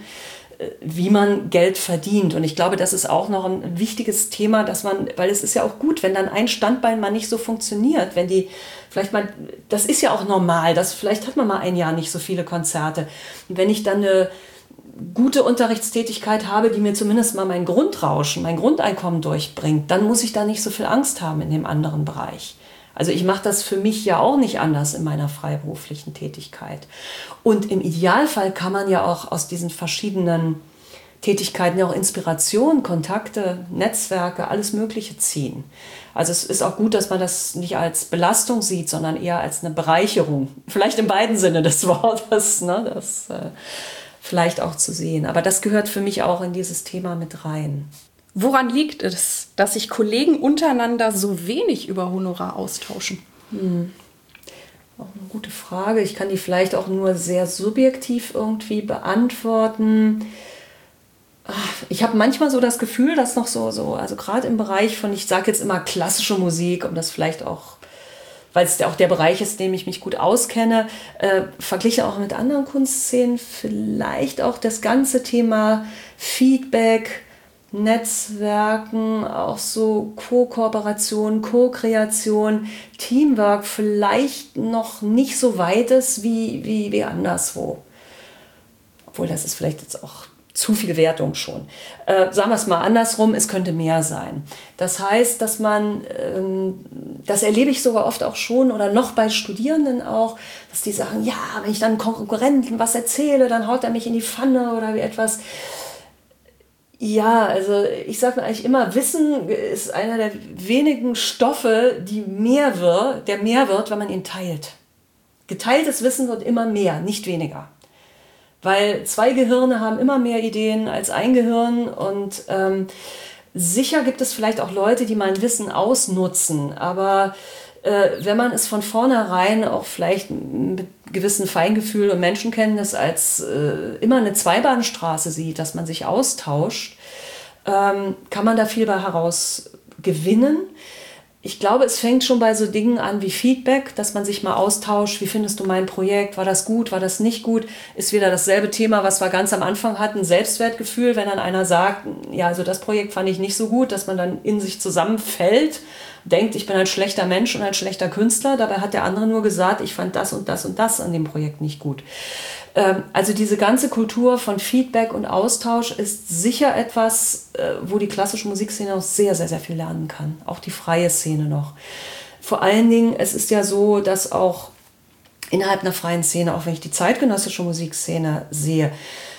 wie man Geld verdient. Und ich glaube, das ist auch noch ein wichtiges Thema, dass man, weil es ist ja auch gut, wenn dann ein Standbein mal nicht so funktioniert, wenn die vielleicht mal, das ist ja auch normal, dass vielleicht hat man mal ein Jahr nicht so viele Konzerte. Und wenn ich dann eine gute Unterrichtstätigkeit habe, die mir zumindest mal mein Grundrauschen, mein Grundeinkommen durchbringt, dann muss ich da nicht so viel Angst haben in dem anderen Bereich. Also ich mache das für mich ja auch nicht anders in meiner freiberuflichen Tätigkeit. Und im Idealfall kann man ja auch aus diesen verschiedenen Tätigkeiten ja auch Inspiration, Kontakte, Netzwerke, alles Mögliche ziehen. Also es ist auch gut, dass man das nicht als Belastung sieht, sondern eher als eine Bereicherung. Vielleicht in beiden Sinne des Wortes, ne? Das äh, vielleicht auch zu sehen. Aber das gehört für mich auch in dieses Thema mit rein. Woran liegt es, dass sich Kollegen untereinander so wenig über Honorar austauschen? Hm. Auch eine gute Frage. Ich kann die vielleicht auch nur sehr subjektiv irgendwie beantworten. Ich habe manchmal so das Gefühl, dass noch so, so also gerade im Bereich von, ich sage jetzt immer klassische Musik, um das vielleicht auch, weil es auch der Bereich ist, in dem ich mich gut auskenne, äh, verglichen auch mit anderen Kunstszenen, vielleicht auch das ganze Thema Feedback, Netzwerken, auch so Co-Kooperation, Co-Kreation, Teamwork vielleicht noch nicht so weit ist wie, wie, wie anderswo. Obwohl das ist vielleicht jetzt auch zu viel Wertung schon. Äh, sagen wir es mal andersrum, es könnte mehr sein. Das heißt, dass man, ähm, das erlebe ich sogar oft auch schon oder noch bei Studierenden auch, dass die sagen, ja, wenn ich dann Konkurrenten was erzähle, dann haut er mich in die Pfanne oder wie etwas. Ja, also ich sage mir eigentlich immer, Wissen ist einer der wenigen Stoffe, die mehr wird, der mehr wird, wenn man ihn teilt. Geteiltes Wissen wird immer mehr, nicht weniger. Weil zwei Gehirne haben immer mehr Ideen als ein Gehirn und ähm, sicher gibt es vielleicht auch Leute, die mein Wissen ausnutzen, aber äh, wenn man es von vornherein auch vielleicht mit gewissem Feingefühl und Menschenkenntnis als äh, immer eine Zweibahnstraße sieht, dass man sich austauscht, ähm, kann man da viel bei heraus gewinnen. Ich glaube, es fängt schon bei so Dingen an wie Feedback, dass man sich mal austauscht. Wie findest du mein Projekt? War das gut? War das nicht gut? Ist wieder dasselbe Thema, was wir ganz am Anfang hatten, Selbstwertgefühl. Wenn dann einer sagt, ja, also das Projekt fand ich nicht so gut, dass man dann in sich zusammenfällt, denkt, ich bin ein schlechter Mensch und ein schlechter Künstler. Dabei hat der andere nur gesagt, ich fand das und das und das an dem Projekt nicht gut. Also diese ganze Kultur von Feedback und Austausch ist sicher etwas, wo die klassische Musikszene auch sehr, sehr, sehr viel lernen kann. Auch die freie Szene noch. Vor allen Dingen, es ist ja so, dass auch innerhalb einer freien Szene, auch wenn ich die zeitgenössische Musikszene sehe,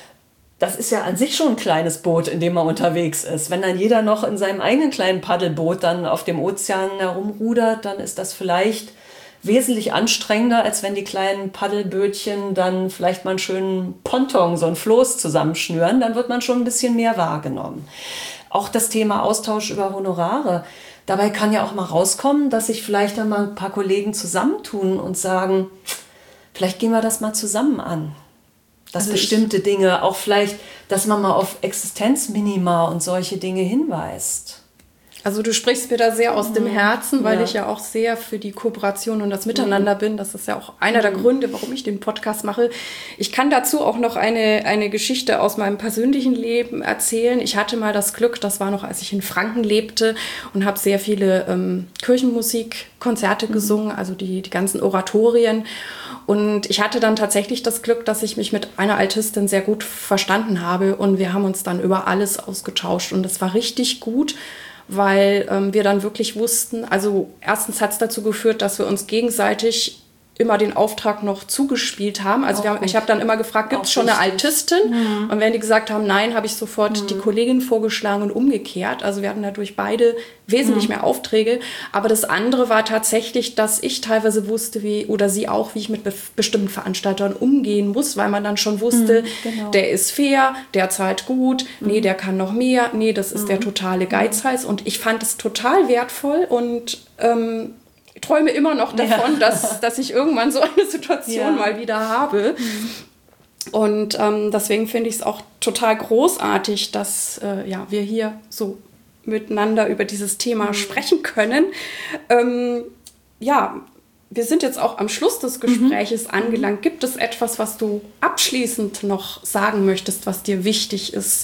das ist ja an sich schon ein kleines Boot, in dem man unterwegs ist. Wenn dann jeder noch in seinem eigenen kleinen Paddelboot dann auf dem Ozean herumrudert, dann ist das vielleicht wesentlich anstrengender, als wenn die kleinen Paddelbötchen dann vielleicht mal einen schönen Ponton, so ein Floß zusammenschnüren, dann wird man schon ein bisschen mehr wahrgenommen. Auch das Thema Austausch über Honorare. Dabei kann ja auch mal rauskommen, dass sich vielleicht dann mal ein paar Kollegen zusammentun und sagen, vielleicht gehen wir das mal zusammen an. Dass also bestimmte Dinge, auch vielleicht, dass man mal auf Existenzminima und solche Dinge hinweist. Also du sprichst mir da sehr aus dem Herzen, weil ja. ich ja auch sehr für die Kooperation und das Miteinander bin. Das ist ja auch einer der Gründe, warum ich den Podcast mache. Ich kann dazu auch noch eine, eine Geschichte aus meinem persönlichen Leben erzählen. Ich hatte mal das Glück, das war noch, als ich in Franken lebte und habe sehr viele ähm, Kirchenmusikkonzerte mhm. gesungen, also die, die ganzen Oratorien. Und ich hatte dann tatsächlich das Glück, dass ich mich mit einer Altistin sehr gut verstanden habe und wir haben uns dann über alles ausgetauscht und das war richtig gut, weil ähm, wir dann wirklich wussten, also erstens hat es dazu geführt, dass wir uns gegenseitig immer den Auftrag noch zugespielt haben. Also wir haben, ich habe dann immer gefragt, gibt es schon eine Altistin? Mhm. Und wenn die gesagt haben, nein, habe ich sofort mhm. die Kollegin vorgeschlagen und umgekehrt. Also wir hatten dadurch beide wesentlich mhm. mehr Aufträge. Aber das andere war tatsächlich, dass ich teilweise wusste, wie, oder sie auch, wie ich mit be- bestimmten Veranstaltern umgehen muss, weil man dann schon wusste, mhm, genau. der ist fair, der zahlt gut, mhm. nee, der kann noch mehr, nee, das ist mhm. der totale Geizhals. Und ich fand es total wertvoll und ähm, ich träume immer noch davon, ja. dass, dass ich irgendwann so eine Situation ja. mal wieder habe. Mhm. Und ähm, deswegen finde ich es auch total großartig, dass äh, ja, wir hier so miteinander über dieses Thema mhm. sprechen können. Ähm, ja, wir sind jetzt auch am Schluss des Gespräches mhm. angelangt. Gibt es etwas, was du abschließend noch sagen möchtest, was dir wichtig ist?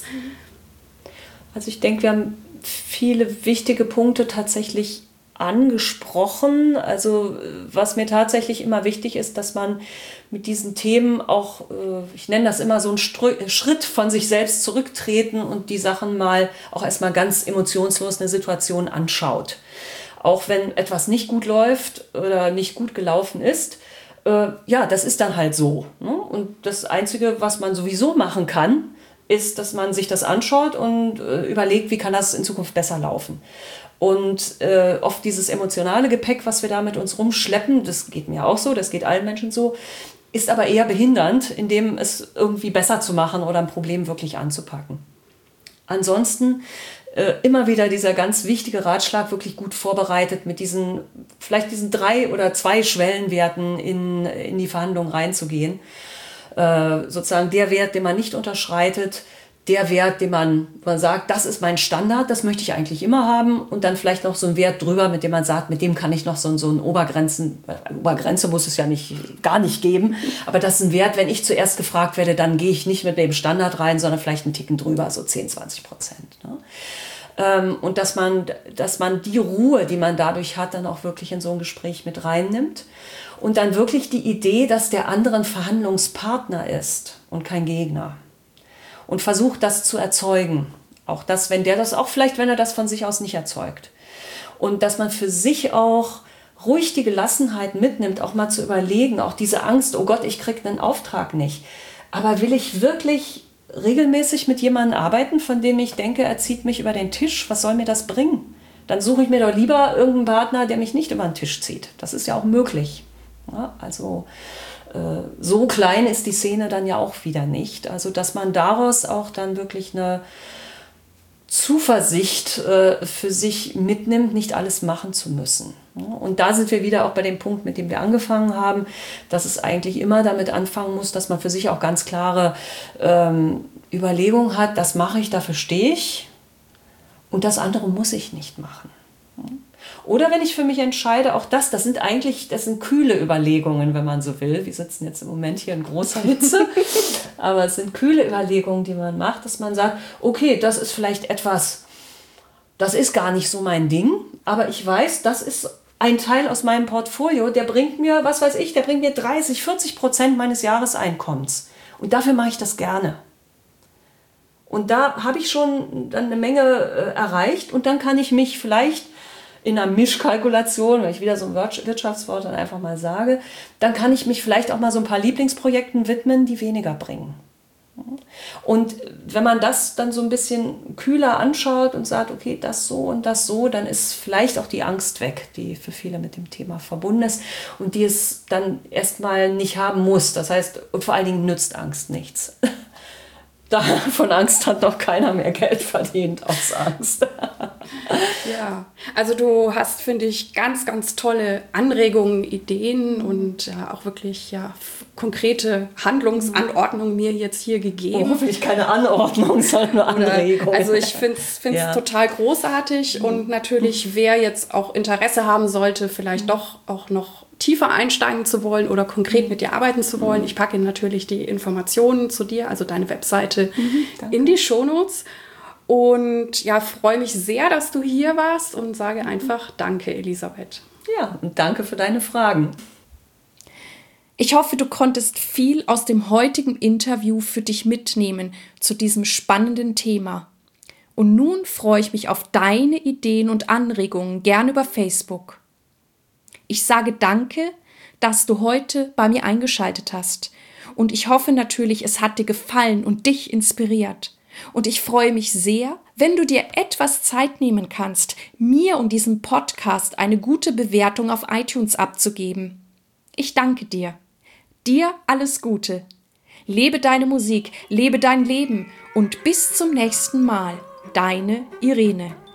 Also ich denke, wir haben viele wichtige Punkte tatsächlich angesprochen. Also was mir tatsächlich immer wichtig ist, dass man mit diesen Themen auch, ich nenne das immer so einen Schritt von sich selbst zurücktreten und die Sachen mal auch erstmal ganz emotionslos eine Situation anschaut. Auch wenn etwas nicht gut läuft oder nicht gut gelaufen ist, äh, ja, das ist dann halt so. Ne? Und das Einzige, was man sowieso machen kann, ist, dass man sich das anschaut und äh, überlegt, wie kann das in Zukunft besser laufen. Und äh, oft dieses emotionale Gepäck, was wir da mit uns rumschleppen, das geht mir auch so, das geht allen Menschen so, ist aber eher behindernd, indem es irgendwie besser zu machen oder ein Problem wirklich anzupacken. Ansonsten äh, immer wieder dieser ganz wichtige Ratschlag, wirklich gut vorbereitet mit diesen, vielleicht diesen drei oder zwei Schwellenwerten in, in die Verhandlungen reinzugehen. Äh, sozusagen der Wert, den man nicht unterschreitet, der Wert, den man, man sagt, das ist mein Standard, das möchte ich eigentlich immer haben und dann vielleicht noch so ein Wert drüber, mit dem man sagt, mit dem kann ich noch so, so ein Obergrenzen, Obergrenze muss es ja nicht, gar nicht geben, aber das ist ein Wert, wenn ich zuerst gefragt werde, dann gehe ich nicht mit dem Standard rein, sondern vielleicht einen Ticken drüber, so zehn, zwanzig Prozent. Ne? Ähm, und dass man, dass man die Ruhe, die man dadurch hat, dann auch wirklich in so ein Gespräch mit reinnimmt und dann wirklich die Idee, dass der andere ein Verhandlungspartner ist und kein Gegner. und versucht, das zu erzeugen. Auch das, wenn der das auch vielleicht, wenn er das von sich aus nicht erzeugt. Und dass man für sich auch ruhig die Gelassenheit mitnimmt, auch mal zu überlegen, auch diese Angst, oh Gott, ich kriege einen Auftrag nicht. Aber will ich wirklich regelmäßig mit jemandem arbeiten, von dem ich denke, er zieht mich über den Tisch? Was soll mir das bringen? Dann suche ich mir doch lieber irgendeinen Partner, der mich nicht über den Tisch zieht. Das ist ja auch möglich. Ja, also äh, so klein ist die Szene dann ja auch wieder nicht. Also dass man daraus auch dann wirklich eine Zuversicht äh, für sich mitnimmt, nicht alles machen zu müssen. Und da sind wir wieder auch bei dem Punkt, mit dem wir angefangen haben, dass es eigentlich immer damit anfangen muss, dass man für sich auch ganz klare ähm, Überlegungen hat, das mache ich, dafür stehe ich und das andere muss ich nicht machen. Oder wenn ich für mich entscheide, auch das, das sind eigentlich, das sind kühle Überlegungen, wenn man so will. Wir sitzen jetzt im Moment hier in großer Hitze, aber es sind kühle Überlegungen, die man macht, dass man sagt, okay, das ist vielleicht etwas, das ist gar nicht so mein Ding, aber ich weiß, das ist ein Teil aus meinem Portfolio, der bringt mir, was weiß ich, der bringt mir dreißig, vierzig Prozent meines Jahreseinkommens. Und dafür mache ich das gerne. Und da habe ich schon dann eine Menge äh, erreicht und dann kann ich mich vielleicht in einer Mischkalkulation, wenn ich wieder so ein Wirtschaftswort dann einfach mal sage, dann kann ich mich vielleicht auch mal so ein paar Lieblingsprojekten widmen, die weniger bringen. Und wenn man das dann so ein bisschen kühler anschaut und sagt, okay, das so und das so, dann ist vielleicht auch die Angst weg, die für viele mit dem Thema verbunden ist und die es dann erstmal nicht haben muss. Das heißt, und vor allen Dingen nützt Angst nichts. Da von Angst hat noch keiner mehr Geld verdient, aus Angst. Ja, also du hast, finde ich, ganz, ganz tolle Anregungen, Ideen und ja, auch wirklich ja, konkrete Handlungsanordnungen mir jetzt hier gegeben. Oh, hoffentlich keine Anordnung, sondern nur Anregungen. Also ich finde es ja. total großartig mhm. und natürlich, wer jetzt auch Interesse haben sollte, vielleicht mhm. doch auch noch tiefer einsteigen zu wollen oder konkret mit dir arbeiten zu wollen. Ich packe natürlich die Informationen zu dir, also deine Webseite, mhm, in die Shownotes. Und ja, freue mich sehr, dass du hier warst und sage einfach Danke, Elisabeth. Ja, und danke für deine Fragen. Ich hoffe, du konntest viel aus dem heutigen Interview für dich mitnehmen zu diesem spannenden Thema. Und nun freue ich mich auf deine Ideen und Anregungen, gern über Facebook. Ich sage danke, dass du heute bei mir eingeschaltet hast. Und ich hoffe natürlich, es hat dir gefallen und dich inspiriert. Und ich freue mich sehr, wenn du dir etwas Zeit nehmen kannst, mir und diesem Podcast eine gute Bewertung auf iTunes abzugeben. Ich danke dir. Dir alles Gute. Lebe deine Musik, lebe dein Leben und bis zum nächsten Mal. Deine Irene.